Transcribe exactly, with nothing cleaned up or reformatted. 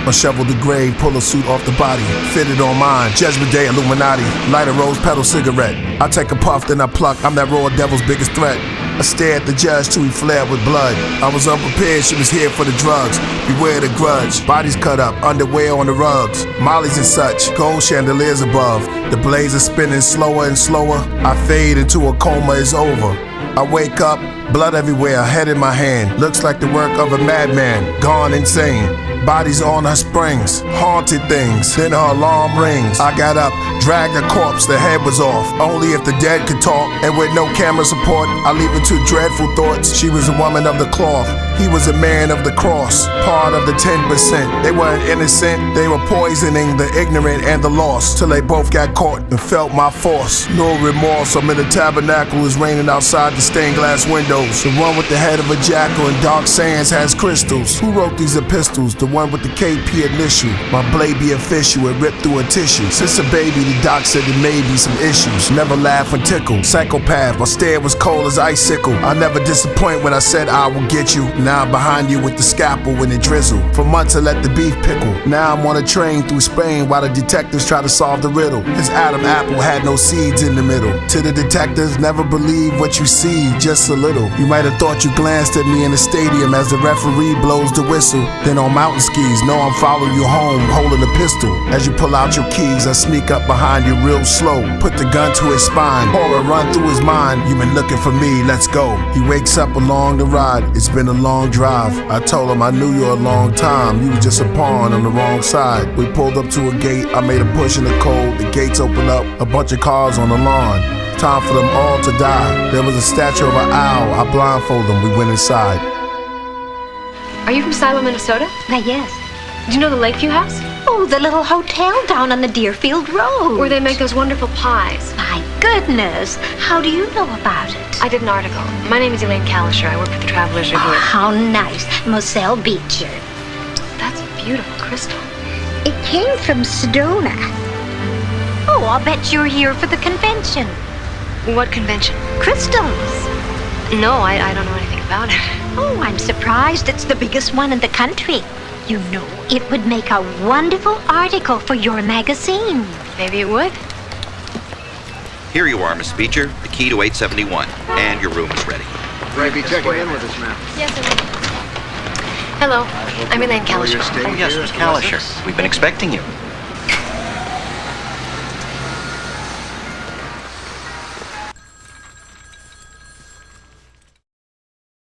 Unshovel the grave, pull a suit off the body. Fitted on mine, Judgment Day Illuminati. Light a rose petal cigarette. I take a puff, then I pluck. I'm that raw devil's biggest threat. I stare at the judge till he flared with blood. I was unprepared, she was here for the drugs. Beware the grudge. Bodies cut up, underwear on the rugs. Mollies and such, gold chandeliers above. The blaze is spinning slower and slower. I fade into a coma, it's over. I wake up, blood everywhere, head in my hand. Looks like the work of a madman, gone insane. Bodies on her springs, haunted things. Then her alarm rings. I got up, dragged the corpse, the head was off. Only if the dead could talk, and with no camera support, I leave it to dreadful thoughts. She was a woman of the cloth, he was a man of the cross. Part of the ten percent, they weren't innocent. They were poisoning the ignorant and the lost, till they both got caught and felt my force. No remorse, I'm in the tabernacle, it's raining outside the stained glass windows. The one with the head of a jackal and dark sands has crystals. Who wrote these epistles? The one with the K P initial. My blade be official, it ripped through a tissue. Since a baby, the doc said there may be some issues. Never laugh and tickle. Psychopath, my stare was cold as icicle. I never disappoint when I said I will get you. Now I'm behind you with the scalpel when it drizzle. For months I let the beef pickle. Now I'm on a train through Spain while the detectives try to solve the riddle. His Adam apple had no seeds in the middle. To the detectives, never believe what you see, just a little. You might have thought you glanced at me in the stadium as the referee blows the whistle. Then on mountain skis, know I'm following you home, holding a pistol. As you pull out your keys, I sneak up behind you real slow. Put the gun to his spine, horror run through his mind. You been looking for me, let's go. He wakes up along the ride, it's been a long drive. I told him I knew you a long time, you was just a pawn on the wrong side. We pulled up to a gate, I made a push in the cold. The gates opened up, a bunch of cars on the lawn. Time for them all to die. There was a statue of an owl, I blindfolded them, we went inside. Are you from Silo, Minnesota? Why, yes. Do you know the Lakeview House? Oh, the little hotel down on the Deerfield Road. Where they make those wonderful pies. My goodness. How do you know about it? I did an article. My name is Elaine Kalisher. I work for the Travelers Review. Oh, how nice. Moselle Beecher. That's a beautiful crystal. It came from Sedona. Oh, I'll bet you're here for the convention. What convention? Crystals. No, I, I don't know anything about it. Oh, I'm surprised it's the biggest one in the country. You know, it would make a wonderful article for your magazine. Maybe it would. Here you are, Miss Beecher, the key to eight seventy-one, and your room is ready. Right, be checking in with us, ma'am. Yes, I will. Hello, I'm Elaine Kalisher. Oh, yes, Miss Kalisher. We've been expecting you.